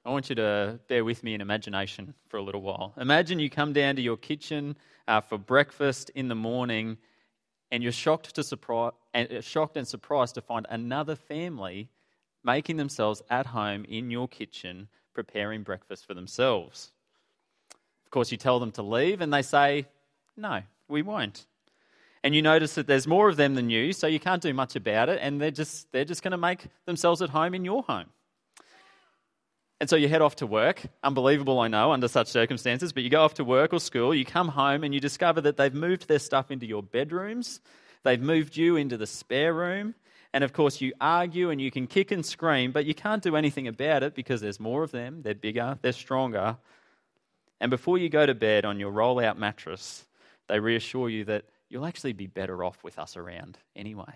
I want you to bear with me in imagination for a little while. Imagine you come down to your kitchen for breakfast in the morning, and you're shocked and surprised to find another family making themselves at home in your kitchen, preparing breakfast for themselves. Of course, you tell them to leave, and they say, "No, we won't." And you notice that there's more of them than you, so you can't do much about it, and they're just going to make themselves at home in your home. And so you head off to work. Unbelievable, I know, under such circumstances, but you go off to work or school, you come home and you discover that they've moved their stuff into your bedrooms, they've moved you into the spare room, and of course you argue and you can kick and scream, but you can't do anything about it because there's more of them, they're bigger, they're stronger. And before you go to bed on your roll-out mattress, they reassure you that you'll actually be better off with us around anyway.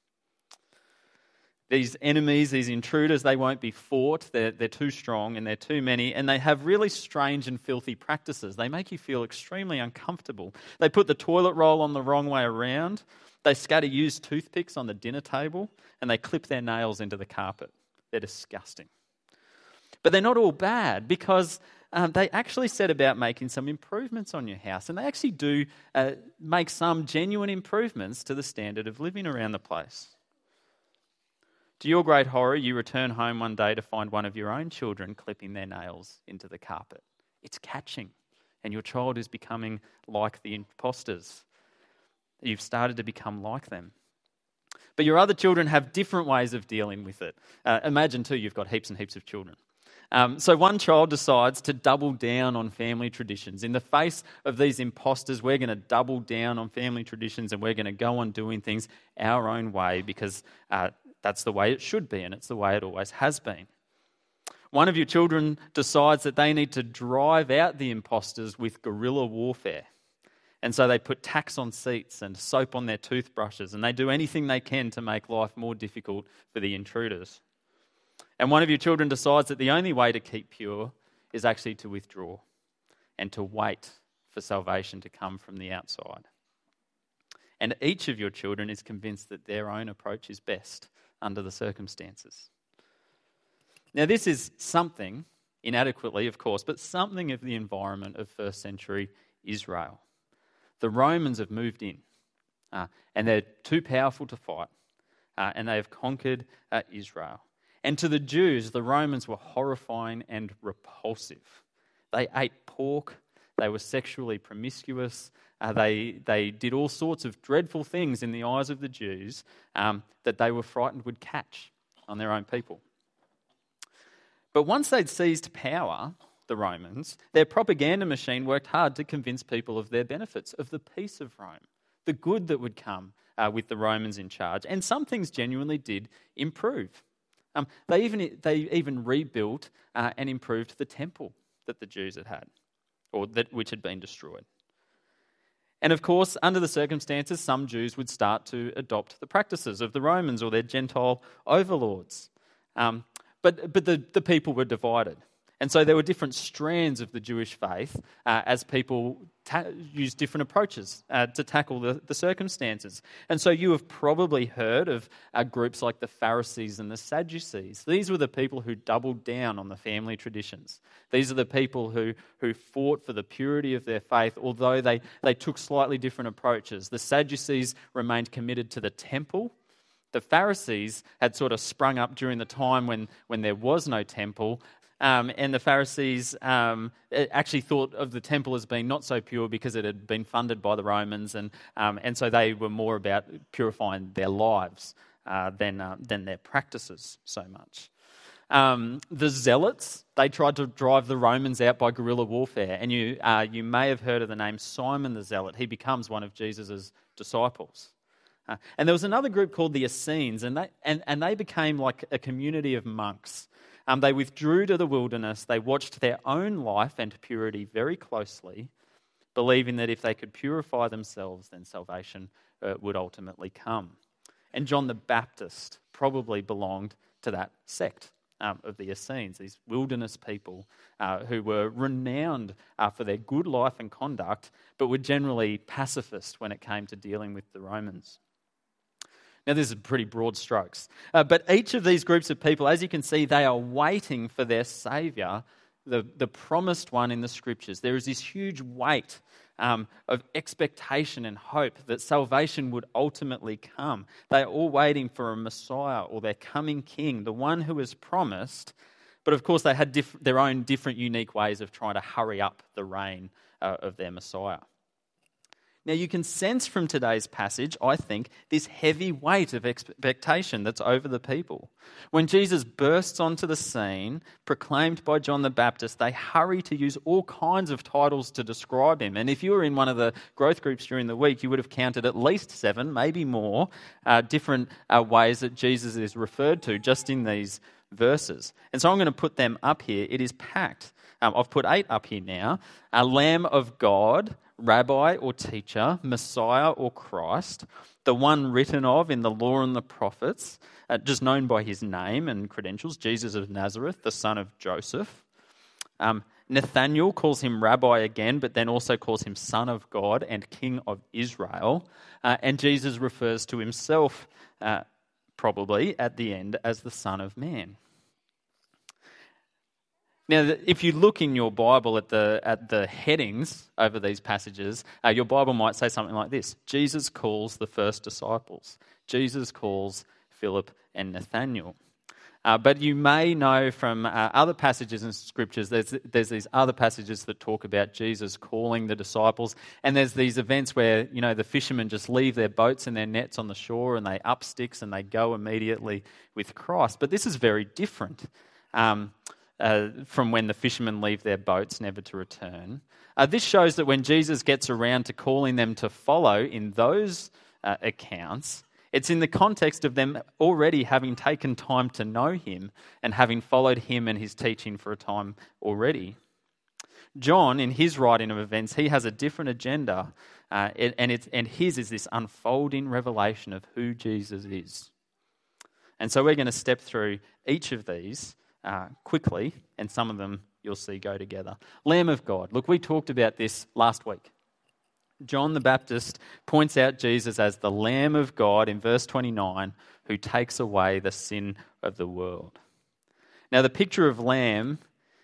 These enemies, these intruders, they won't be fought. They're too strong and they're too many, and they have really strange and filthy practices. They make you feel extremely uncomfortable. They put the toilet roll on the wrong way around. They scatter used toothpicks on the dinner table, and they clip their nails into the carpet. They're disgusting. But they're not all bad, because they actually set about making some improvements on your house, and they actually do make some genuine improvements to the standard of living around the place. To your great horror, you return home one day to find one of your own children clipping their nails into the carpet. It's catching, and your child is becoming like the imposters. You've started to become like them. But your other children have different ways of dealing with it. Imagine, too, you've got heaps and heaps of children. So one child decides to double down on family traditions. In the face of these imposters, we're going to double down on family traditions, and we're going to go on doing things our own way because that's the way it should be, and it's the way it always has been. One of your children decides that they need to drive out the imposters with guerrilla warfare. And so they put tacks on seats and soap on their toothbrushes, and they do anything they can to make life more difficult for the intruders. And one of your children decides that the only way to keep pure is actually to withdraw and to wait for salvation to come from the outside. And each of your children is convinced that their own approach is best under the circumstances. Now, this is something, inadequately of course, but something of the environment of first century Israel. The Romans have moved in, and they're too powerful to fight, and they have conquered Israel. And to the Jews, the Romans were horrifying and repulsive. They ate pork, they were sexually promiscuous, they did all sorts of dreadful things in the eyes of the Jews that they were frightened would catch on their own people. But once they'd seized power, the Romans, their propaganda machine worked hard to convince people of their benefits, of the peace of Rome, the good that would come with the Romans in charge. And some things genuinely did improve. They even rebuilt and improved the temple that the Jews had, or which had been destroyed. And of course, under the circumstances, some Jews would start to adopt the practices of the Romans or their Gentile overlords. But the people were divided. And so there were different strands of the Jewish faith as people used different approaches to tackle the circumstances. And so you have probably heard of groups like the Pharisees and the Sadducees. These were the people who doubled down on the family traditions. These are the people who fought for the purity of their faith, although they took slightly different approaches. The Sadducees remained committed to the temple. The Pharisees had sort of sprung up during the time when there was no temple. And the Pharisees actually thought of the temple as being not so pure because it had been funded by the Romans, and so they were more about purifying their lives than their practices so much. The Zealots, they tried to drive the Romans out by guerrilla warfare, and you may have heard of the name Simon the Zealot. He becomes one of Jesus' disciples. And there was another group called the Essenes, and they became like a community of monks. They withdrew to the wilderness. They watched their own life and purity very closely, believing that if they could purify themselves, then salvation would ultimately come. And John the Baptist probably belonged to that sect of the Essenes, these wilderness people who were renowned for their good life and conduct, but were generally pacifist when it came to dealing with the Romans. Now, this is pretty broad strokes. But each of these groups of people, as you can see, they are waiting for their Saviour, the promised one in the Scriptures. There is this huge weight of expectation and hope that salvation would ultimately come. They are all waiting for a Messiah or their coming King, the one who is promised. But of course, they had their own different, unique ways of trying to hurry up the reign of their Messiah. Now, you can sense from today's passage, I think, this heavy weight of expectation that's over the people. When Jesus bursts onto the scene, proclaimed by John the Baptist, they hurry to use all kinds of titles to describe him. And if you were in one of the growth groups during the week, you would have counted at least 7, maybe more, different ways that Jesus is referred to just in these verses. And so I'm going to put them up here. It is packed. I've put 8 up here now. A Lamb of God, Rabbi or teacher, Messiah or Christ, the one written of in the law and the prophets, just known by his name and credentials, Jesus of Nazareth, the son of Joseph. Nathaniel calls him Rabbi again, but then also calls him Son of God and King of Israel. And Jesus refers to himself probably at the end as the Son of Man. Now, if you look in your Bible at the headings over these passages, your Bible might say something like this: Jesus calls the first disciples. Jesus calls Philip and Nathaniel. But you may know from other passages in Scriptures, there's these other passages that talk about Jesus calling the disciples, and there's these events where, the fishermen just leave their boats and their nets on the shore and they up sticks and they go immediately with Christ. But this is very different from when the fishermen leave their boats never to return. This shows that when Jesus gets around to calling them to follow in those accounts, it's in the context of them already having taken time to know him and having followed him and his teaching for a time already. John, in his writing of events, he has a different agenda, and his is this unfolding revelation of who Jesus is. And so we're going to step through each of these quickly, and some of them you'll see go together. Lamb of God. Look, we talked about this last week. John the Baptist points out Jesus as the Lamb of God in verse 29, who takes away the sin of the world. Now, the picture of a lamb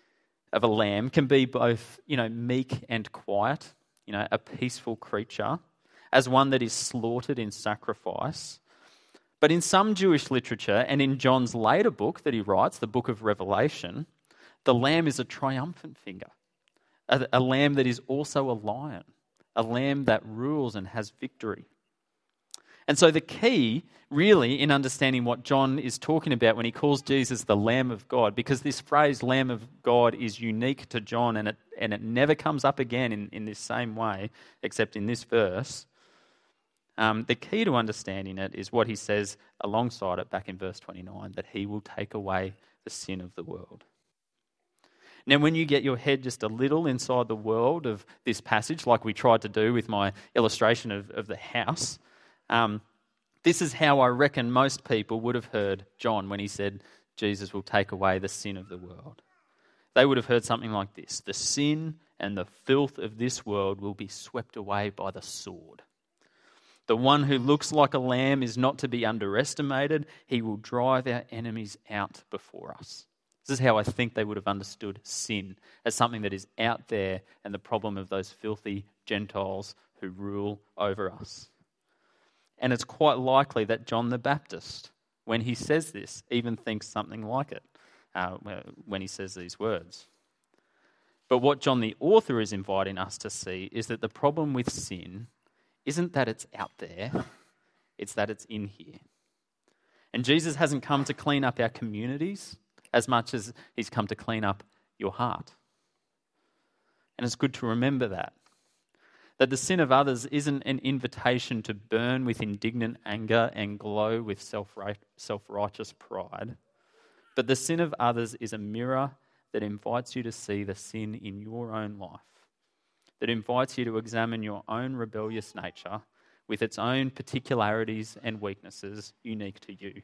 can be both, meek and quiet, a peaceful creature, as one that is slaughtered in sacrifice. But in some Jewish literature, and in John's later book that he writes, the book of Revelation, the lamb is a triumphant figure, a lamb that is also a lion, a lamb that rules and has victory. And so the key, really, in understanding what John is talking about when he calls Jesus the Lamb of God, because this phrase, Lamb of God, is unique to John, and it never comes up again in this same way, except in this verse. The key to understanding it is what he says alongside it back in verse 29, that he will take away the sin of the world. Now, when you get your head just a little inside the world of this passage, like we tried to do with my illustration of the house, this is how I reckon most people would have heard John when he said Jesus will take away the sin of the world. They would have heard something like this: the sin and the filth of this world will be swept away by the sword. The one who looks like a lamb is not to be underestimated. He will drive our enemies out before us. This is how I think they would have understood sin, as something that is out there and the problem of those filthy Gentiles who rule over us. And it's quite likely that John the Baptist, when he says this, even thinks something like it when he says these words. But what John the author is inviting us to see is that the problem with sin isn't that it's out there, it's that it's in here. And Jesus hasn't come to clean up our communities as much as he's come to clean up your heart. And it's good to remember that the sin of others isn't an invitation to burn with indignant anger and glow with self-righteous pride, but the sin of others is a mirror that invites you to see the sin in your own life, that invites you to examine your own rebellious nature with its own particularities and weaknesses unique to you.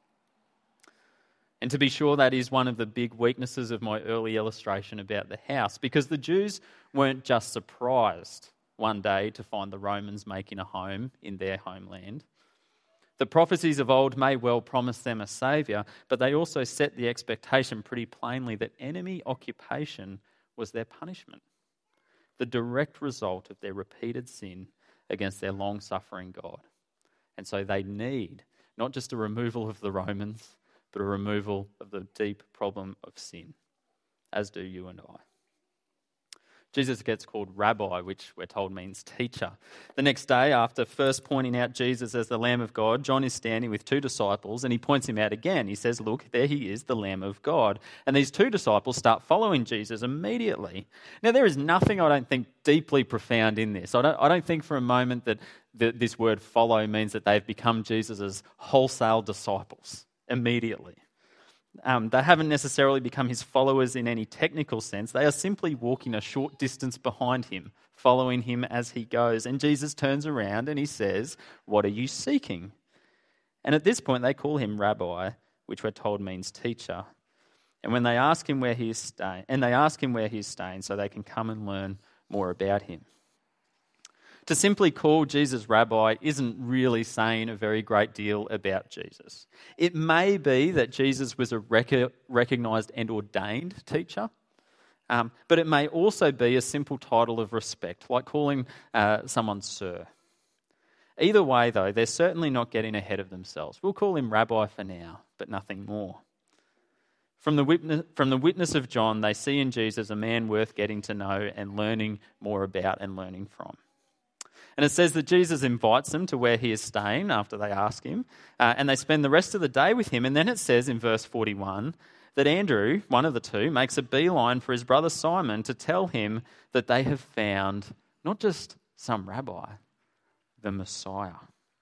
And to be sure, that is one of the big weaknesses of my early illustration about the house, because the Jews weren't just surprised one day to find the Romans making a home in their homeland. The prophecies of old may well promise them a saviour, but they also set the expectation pretty plainly that enemy occupation was their punishment, the direct result of their repeated sin against their long-suffering God. And so they need not just a removal of the Romans, but a removal of the deep problem of sin, as do you and I. Jesus gets called rabbi, which we're told means teacher. The next day, after first pointing out Jesus as the Lamb of God, John is standing with two disciples and he points him out again. He says, look, there he is, the Lamb of God. And these two disciples start following Jesus immediately. Now, there is nothing, I don't think, deeply profound in this. I don't think for a moment that this word follow means that they've become Jesus' wholesale disciples immediately. They haven't necessarily become his followers in any technical sense. They are simply walking a short distance behind him, following him as he goes. And Jesus turns around and he says, what are you seeking? And at this point they call him rabbi, which we're told means teacher. And when they ask him where he is staying, so they can come and learn more about him. To simply call Jesus rabbi isn't really saying a very great deal about Jesus. It may be that Jesus was a recognised and ordained teacher, but it may also be a simple title of respect, like calling someone sir. Either way, though, they're certainly not getting ahead of themselves. We'll call him rabbi for now, but nothing more. From the witness of John, they see in Jesus a man worth getting to know and learning more about and learning from. And it says that Jesus invites them to where he is staying after they ask him, and they spend the rest of the day with him. And then it says in verse 41 that Andrew, one of the two, makes a beeline for his brother Simon to tell him that they have found not just some rabbi, the Messiah.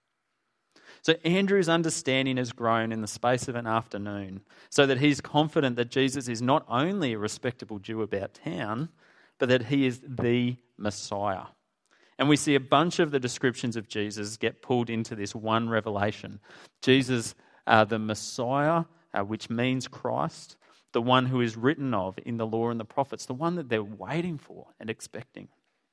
So Andrew's understanding has grown in the space of an afternoon, so that he's confident that Jesus is not only a respectable Jew about town, but that he is the Messiah. And we see a bunch of the descriptions of Jesus get pulled into this one revelation. Jesus, the Messiah, which means Christ, the one who is written of in the law and the prophets, the one that they're waiting for and expecting.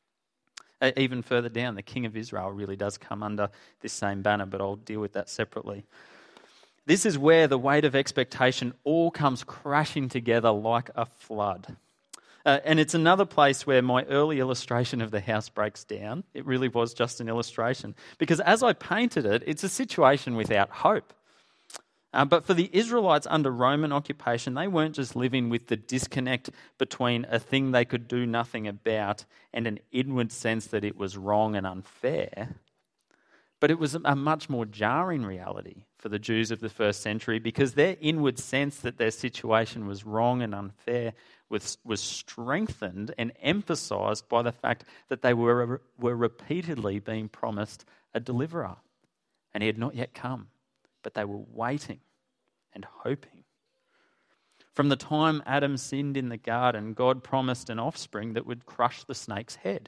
Even further down, the King of Israel really does come under this same banner, but I'll deal with that separately. This is where the weight of expectation all comes crashing together like a flood. And it's another place where my early illustration of the house breaks down. It really was just an illustration. Because as I painted it, it's a situation without hope. But for the Israelites under Roman occupation, they weren't just living with the disconnect between a thing they could do nothing about and an inward sense that it was wrong and unfair. But it was a much more jarring reality for the Jews of the first century, because their inward sense that their situation was wrong and unfair was strengthened and emphasised by the fact that they were repeatedly being promised a deliverer. And he had not yet come, but they were waiting and hoping. From the time Adam sinned in the garden, God promised an offspring that would crush the snake's head.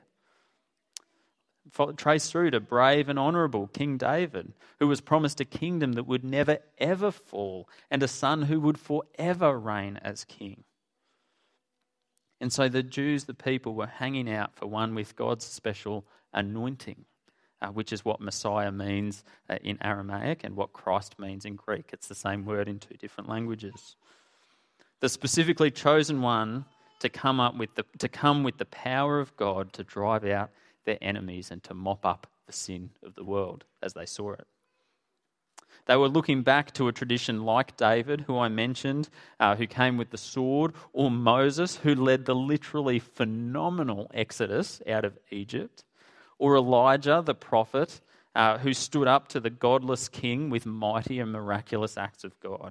Trace through to brave and honourable King David, who was promised a kingdom that would never ever fall, and a son who would forever reign as king. And so the Jews, the people, were hanging out for one with God's special anointing, which is what Messiah means in Aramaic and what Christ means in Greek. It's the same word in two different languages. The specifically chosen one to come with the power of God to drive out their enemies and to mop up the sin of the world as they saw it. They were looking back to a tradition like David, who I mentioned, who came with the sword, or Moses, who led the literally phenomenal exodus out of Egypt, or Elijah, the prophet, who stood up to the godless king with mighty and miraculous acts of God.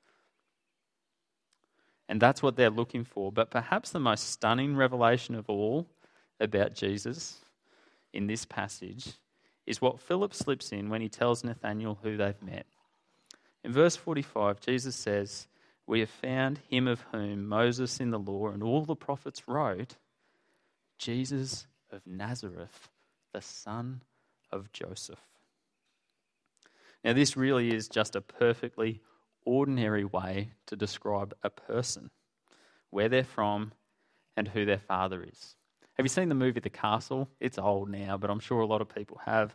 And that's what they're looking for. But perhaps the most stunning revelation of all about Jesus in this passage is what Philip slips in when he tells Nathanael who they've met. In verse 45, Jesus says, "We have found him of whom Moses in the law and all the prophets wrote, Jesus of Nazareth, the son of Joseph." Now, this really is just a perfectly ordinary way to describe a person, where they're from and who their father is. Have you seen the movie The Castle? It's old now, but I'm sure a lot of people have.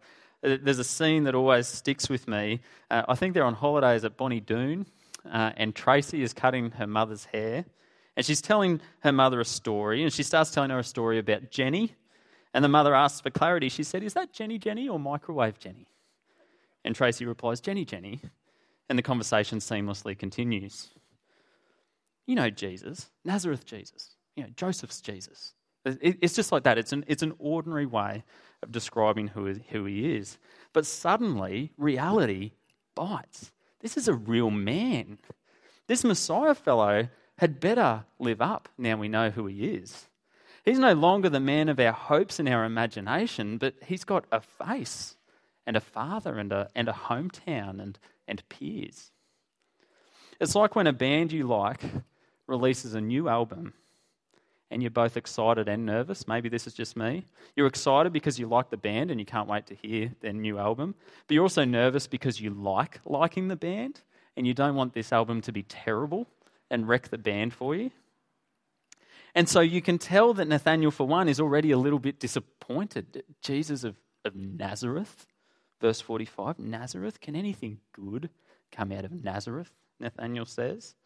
There's a scene that always sticks with me. I think they're on holidays at Bonnie Doon, and Tracy is cutting her mother's hair. And she's telling her mother a story, and she starts telling her a story about Jenny. And the mother asks for clarity. She said, "Is that Jenny or microwave Jenny?" And Tracy replies, "Jenny." And the conversation seamlessly continues. You know Jesus, Nazareth Jesus, Joseph's Jesus. It's just like that. It's an ordinary way of describing who he is. But suddenly, reality bites. This is a real man. This Messiah fellow had better live up now we know who he is. He's no longer the man of our hopes and our imagination, but he's got a face and a father and a hometown and peers. It's like when a band you like releases a new album and you're both excited and nervous. Maybe this is just me. You're excited because you like the band and you can't wait to hear their new album, but you're also nervous because you like liking the band and you don't want this album to be terrible and wreck the band for you. And so you can tell that Nathanael, for one, is already a little bit disappointed. Jesus of Nazareth, verse 45, Nazareth, can anything good come out of Nazareth? Nathanael says.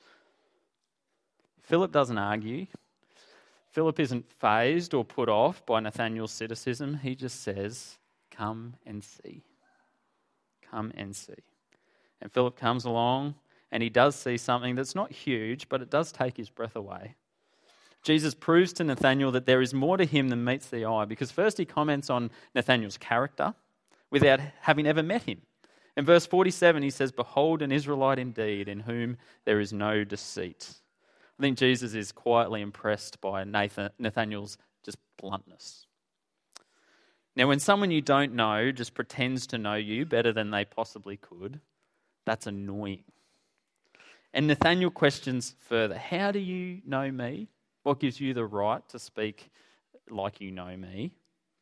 Philip doesn't argue. Philip isn't fazed or put off by Nathanael's cynicism. He just says, "Come and see. Come and see." And Philip comes along and he does see something that's not huge, but it does take his breath away. Jesus proves to Nathanael that there is more to him than meets the eye, because first he comments on Nathanael's character without having ever met him. In verse 47 he says, "Behold, an Israelite indeed, in whom there is no deceit." I think Jesus is quietly impressed by Nathanael's just bluntness. Now, when someone you don't know just pretends to know you better than they possibly could, that's annoying. And Nathanael questions further, "How do you know me? What gives you the right to speak like you know me?"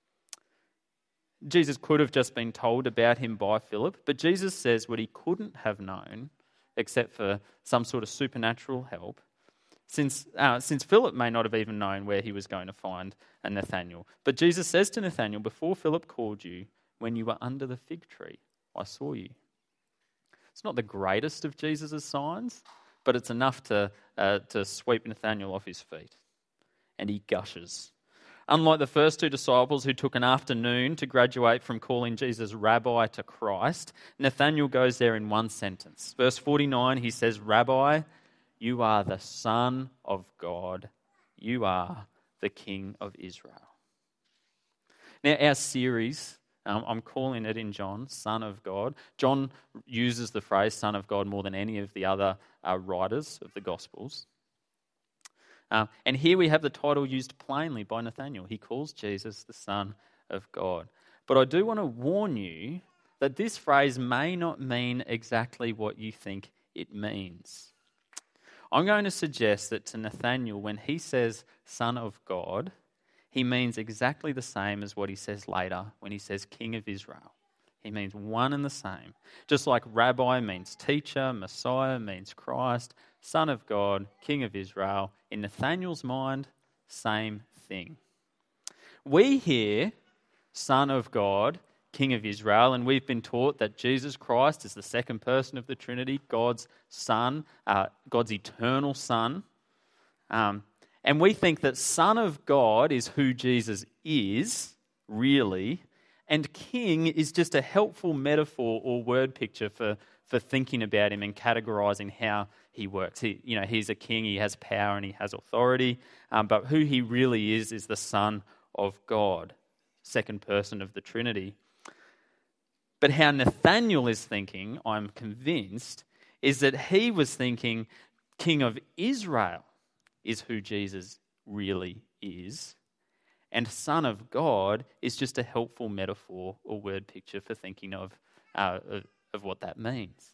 Jesus could have just been told about him by Philip, but Jesus says what he couldn't have known, except for some sort of supernatural help, since Philip may not have even known where he was going to find a Nathanael. But Jesus says to Nathanael, "Before Philip called you, when you were under the fig tree, I saw you." It's not the greatest of Jesus' signs, but it's enough to sweep Nathanael off his feet. And he gushes. Unlike the first two disciples who took an afternoon to graduate from calling Jesus Rabbi to Christ, Nathanael goes there in one sentence. Verse 49, he says, "Rabbi, you are the Son of God. You are the King of Israel." Now, our series, I'm calling it in John, Son of God. John uses the phrase Son of God more than any of the other writers of the Gospels. And here we have the title used plainly by Nathanael. He calls Jesus the Son of God. But I do want to warn you that this phrase may not mean exactly what you think it means. I'm going to suggest that to Nathanael, when he says Son of God, he means exactly the same as what he says later when he says King of Israel. He means one and the same. Just like Rabbi means teacher, Messiah means Christ, Son of God, King of Israel. In Nathanael's mind, same thing. We hear Son of God, King of Israel, and we've been taught that Jesus Christ is the second person of the Trinity, God's Son, God's eternal Son. And we think that Son of God is who Jesus is, really, and King is just a helpful metaphor or word picture for thinking about him and categorizing how he works. He's a king, he has power and he has authority, but who he really is the Son of God, second person of the Trinity. But how Nathanael is thinking, I'm convinced, is that he was thinking King of Israel is who Jesus really is, and Son of God is just a helpful metaphor or word picture for thinking of what that means.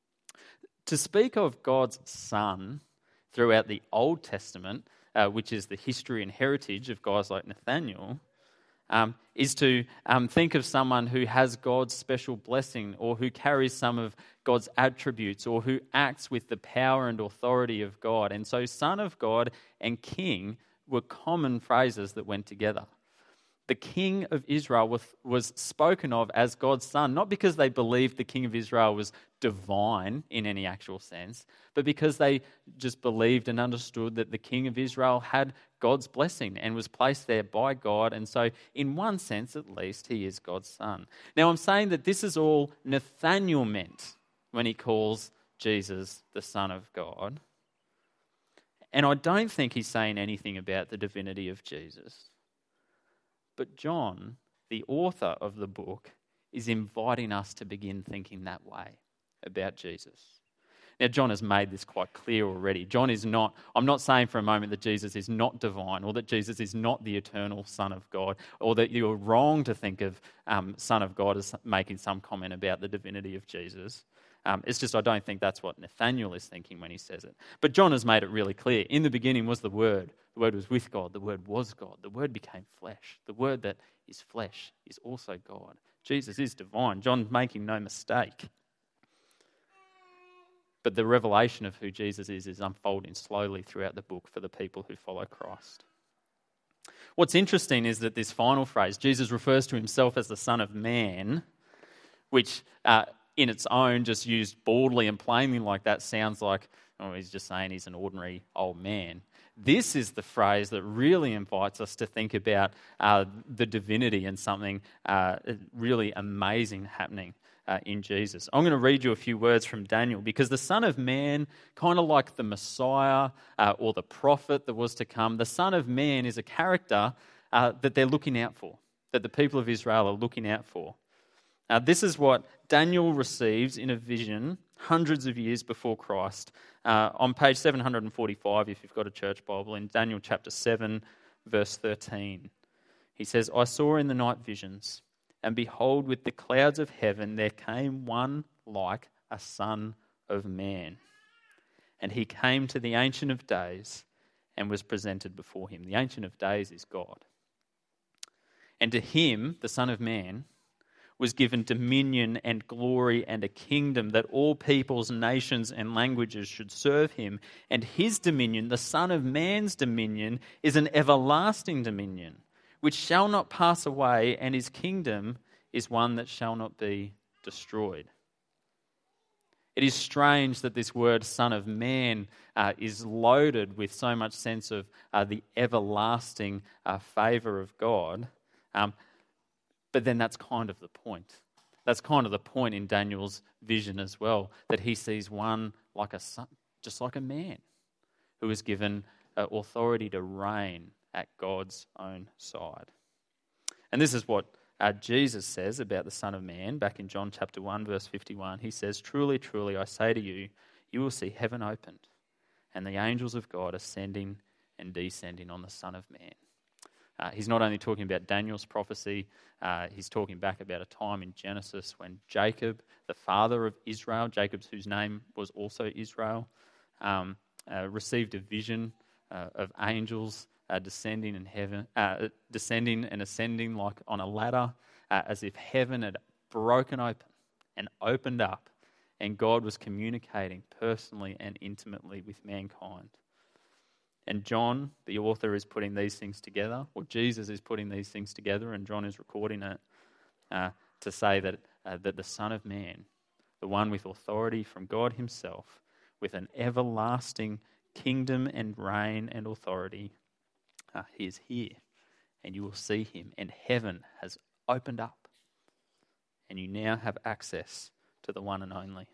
To speak of God's Son throughout the Old Testament, which is the history and heritage of guys like Nathanael, is to think of someone who has God's special blessing or who carries some of God's attributes or who acts with the power and authority of God. And so Son of God and King were common phrases that went together. The king of Israel was spoken of as God's son, not because they believed the king of Israel was divine in any actual sense, but because they just believed and understood that the king of Israel had God's blessing and was placed there by God. And so, in one sense at least, he is God's son. Now, I'm saying that this is all Nathanael meant when he calls Jesus the Son of God. And I don't think he's saying anything about the divinity of Jesus. But John, the author of the book, is inviting us to begin thinking that way about Jesus. Now, John has made this quite clear already. I'm not saying for a moment that Jesus is not divine or that Jesus is not the eternal Son of God, or that you're wrong to think of Son of God as making some comment about the divinity of Jesus. It's just I don't think that's what Nathanael is thinking when he says it. But John has made it really clear. In the beginning was the Word. The Word was with God. The Word was God. The Word became flesh. The Word that is flesh is also God. Jesus is divine. John's making no mistake. But the revelation of who Jesus is unfolding slowly throughout the book for the people who follow Christ. What's interesting is that this final phrase, Jesus refers to himself as the Son of Man, which in its own, just used baldly and plainly like that, sounds like, he's just saying he's an ordinary old man. This is the phrase that really invites us to think about the divinity and something really amazing happening in Jesus. I'm going to read you a few words from Daniel, because the Son of Man, kind of like the Messiah or the prophet that was to come, the Son of Man is a character that they're looking out for, that the people of Israel are looking out for. This is what Daniel receives in a vision hundreds of years before Christ. On page 745, if you've got a church Bible, in Daniel chapter 7, verse 13. He says, I saw in the night visions, and behold, with the clouds of heaven there came one like a son of man. And he came to the Ancient of Days and was presented before him. The Ancient of Days is God. And to him, the Son of Man, was given dominion and glory and a kingdom that all peoples, nations and languages should serve him. And his dominion, the Son of Man's dominion, is an everlasting dominion, which shall not pass away, and his kingdom is one that shall not be destroyed. It is strange that this word Son of Man is loaded with so much sense of the everlasting favour of God. But then that's kind of the point. That's kind of the point in Daniel's vision as well, that he sees one like a son, just like a man, who is given authority to reign at God's own side. And this is what Jesus says about the Son of Man back in John chapter 1, verse 51. He says, Truly, truly, I say to you, you will see heaven opened and the angels of God ascending and descending on the Son of Man. He's not only talking about Daniel's prophecy, he's talking back about a time in Genesis when Jacob, the father of Israel, Jacob whose name was also Israel, received a vision of angels descending and ascending like on a ladder, as if heaven had broken open and opened up, and God was communicating personally and intimately with mankind. And John, the author, is putting these things together, or Jesus is putting these things together, and John is recording it to say that the Son of Man, the one with authority from God himself, with an everlasting kingdom and reign and authority, he is here, and you will see him, and heaven has opened up, and you now have access to the one and only.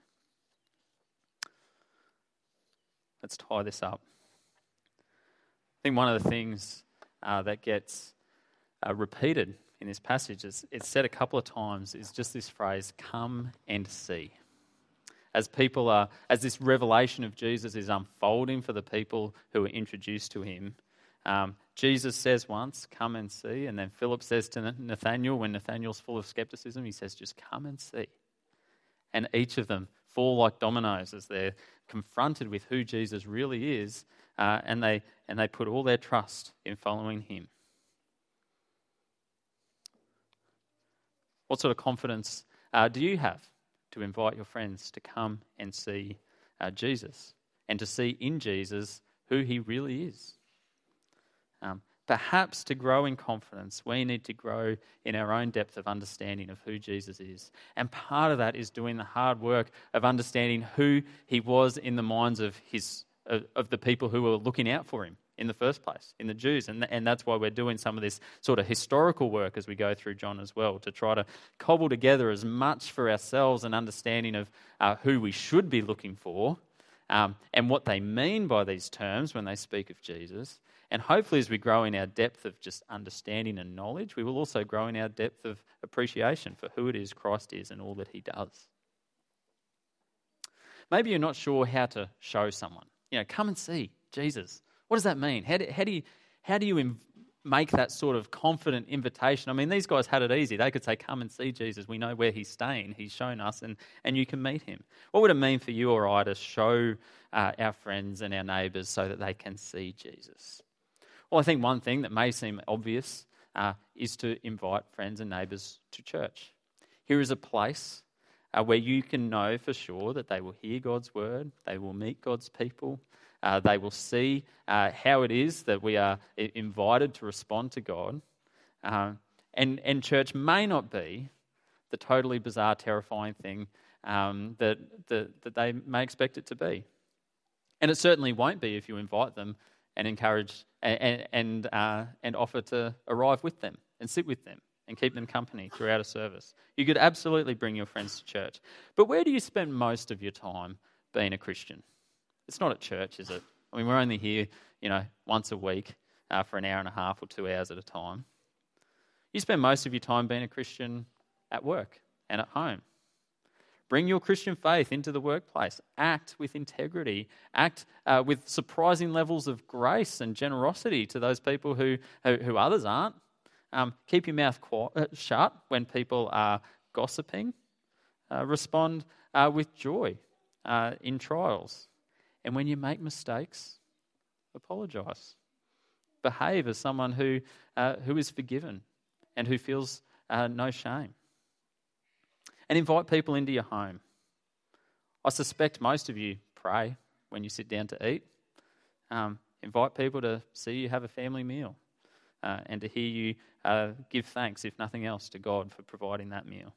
Let's tie this up. I think one of the things that gets repeated in this passage, it's said a couple of times, is just this phrase, come and see. As this revelation of Jesus is unfolding for the people who are introduced to him, Jesus says once, come and see, and then Philip says to Nathanael, when Nathanael's full of skepticism, he says, just come and see. And each of them fall like dominoes as they're confronted with who Jesus really is, and they put all their trust in following him. What sort of confidence do you have to invite your friends to come and see Jesus, and to see in Jesus who he really is? perhaps to grow in confidence, we need to grow in our own depth of understanding of who Jesus is. And part of that is doing the hard work of understanding who he was in the minds of the people who were looking out for him in the first place, in the Jews. And that's why we're doing some of this sort of historical work as we go through John as well, to try to cobble together as much for ourselves an understanding of who we should be looking for, and what they mean by these terms when they speak of Jesus. And hopefully as we grow in our depth of just understanding and knowledge, we will also grow in our depth of appreciation for who it is Christ is and all that he does. Maybe you're not sure how to show someone. Come and see Jesus. What does that mean? How do you make that sort of confident invitation? I mean, these guys had it easy. They could say, come and see Jesus. We know where he's staying. He's shown us, and you can meet him. What would it mean for you or I to show our friends and our neighbours so that they can see Jesus? Well, I think one thing that may seem obvious is to invite friends and neighbours to church. Here is a place where you can know for sure that they will hear God's word, they will meet God's people, they will see how it is that we are invited to respond to God. And church may not be the totally bizarre, terrifying thing that they may expect it to be. And it certainly won't be if you invite them and encourage and offer to arrive with them and sit with them and keep them company throughout a service. You could absolutely bring your friends to church. But where do you spend most of your time being a Christian? It's not at church, is it? I mean, we're only here, once a week for an hour and a half or 2 hours at a time. You spend most of your time being a Christian at work and at home. Bring your Christian faith into the workplace. Act with integrity. Act with surprising levels of grace and generosity to those people who others aren't. Keep your mouth shut when people are gossiping. Respond with joy in trials. And when you make mistakes, apologise. Behave as someone who is forgiven and who feels no shame. And invite people into your home. I suspect most of you pray when you sit down to eat. Invite people to see you have a family meal and to hear you give thanks, if nothing else, to God for providing that meal.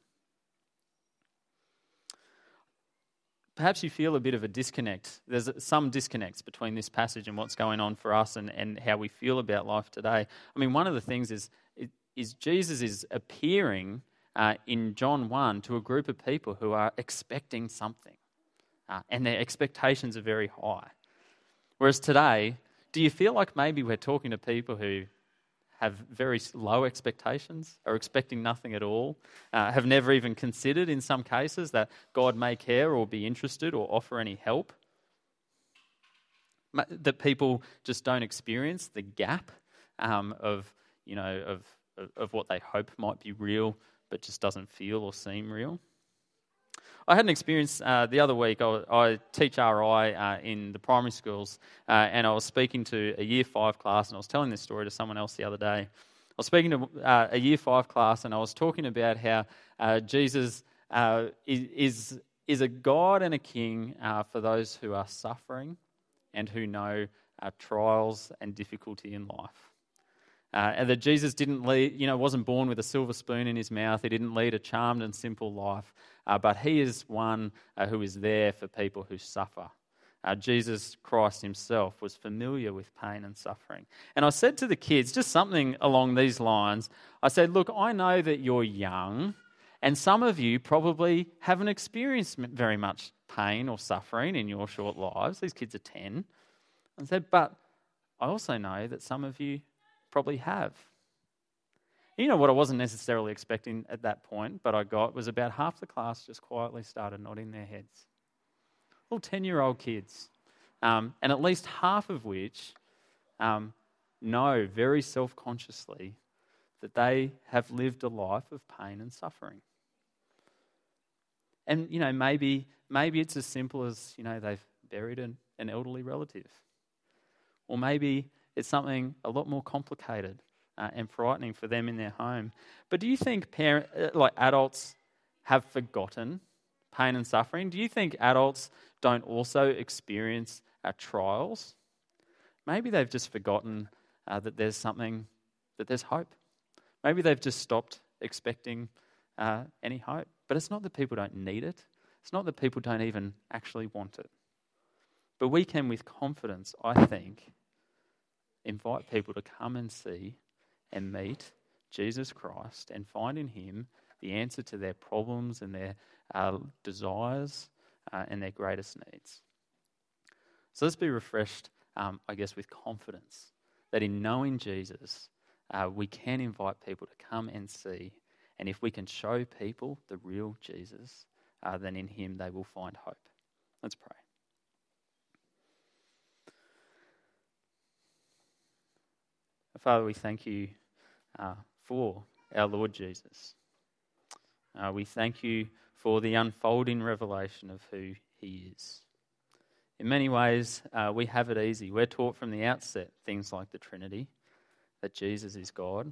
Perhaps you feel a bit of a disconnect. There's some disconnects between this passage and what's going on for us and how we feel about life today. I mean, one of the things is Jesus is appearing in John 1 to a group of people who are expecting something, and their expectations are very high. Whereas today, do you feel like maybe we're talking to people who have very low expectations, are expecting nothing at all, have never even considered in some cases that God may care or be interested or offer any help? That people just don't experience the gap of what they hope might be real but just doesn't feel or seem real. I had an experience the other week. I teach RI in the primary schools, and I was speaking to a Year 5 class, and I was telling this story to someone else the other day. I was speaking to a Year 5 class, and I was talking about how Jesus is a God and a King for those who are suffering and who know trials and difficulty in life. And that Jesus wasn't born with a silver spoon in his mouth. He didn't lead a charmed and simple life. But he is one who is there for people who suffer. Jesus Christ himself was familiar with pain and suffering. And I said to the kids, just something along these lines. I said, look, I know that you're young, and some of you probably haven't experienced very much pain or suffering in your short lives. These kids are 10. I said, but I also know that some of you probably have. You know what I wasn't necessarily expecting at that point, but I got was about half the class just quietly started nodding their heads. Little 10-year-old kids, and at least half of which know very self-consciously that they have lived a life of pain and suffering. And, maybe it's as simple as, they've buried an elderly relative. Or maybe it's something a lot more complicated and frightening for them in their home. But do you think adults have forgotten pain and suffering? Do you think adults don't also experience trials? Maybe they've just forgotten that there's hope. Maybe they've just stopped expecting any hope. But it's not that people don't need it. It's not that people don't even actually want it. But we can, with confidence, I think, invite people to come and see and meet Jesus Christ and find in him the answer to their problems and their desires and their greatest needs. So let's be refreshed, with confidence that in knowing Jesus, we can invite people to come and see. And if we can show people the real Jesus, then in him they will find hope. Let's pray. Father, we thank you for our Lord Jesus. We thank you for the unfolding revelation of who he is. In many ways, we have it easy. We're taught from the outset things like the Trinity, that Jesus is God.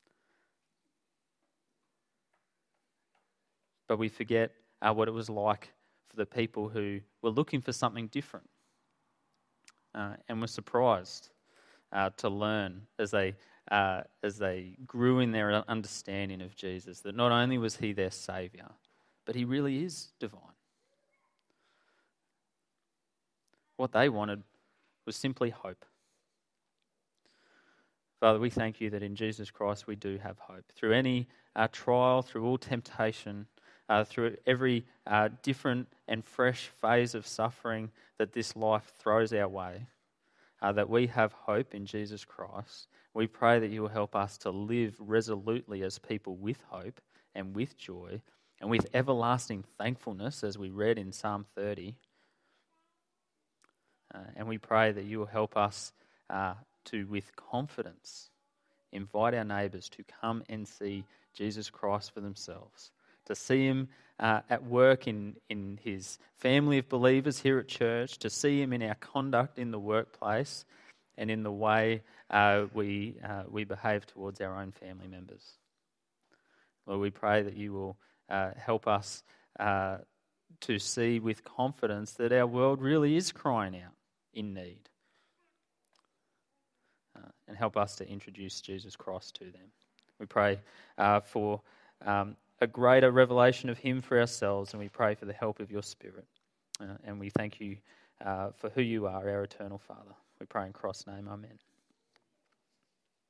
But we forget what it was like for the people who were looking for something different and were surprised to learn as they grew in their understanding of Jesus, that not only was he their Saviour, but he really is divine. What they wanted was simply hope. Father, we thank you that in Jesus Christ we do have hope. Through any trial, through all temptation, through every different and fresh phase of suffering that this life throws our way, that we have hope in Jesus Christ. We pray that you will help us to live resolutely as people with hope and with joy and with everlasting thankfulness, as we read in Psalm 30. And we pray that you will help us to, with confidence, invite our neighbours to come and see Jesus Christ for themselves, to see him at work in his family of believers here at church, to see him in our conduct in the workplace and in the way we behave towards our own family members. Lord, we pray that you will help us to see with confidence that our world really is crying out in need, and help us to introduce Jesus Christ to them. We pray for a greater revelation of him for ourselves, and we pray for the help of your Spirit. And we thank you for who you are, our eternal Father. We pray in Christ's name, amen.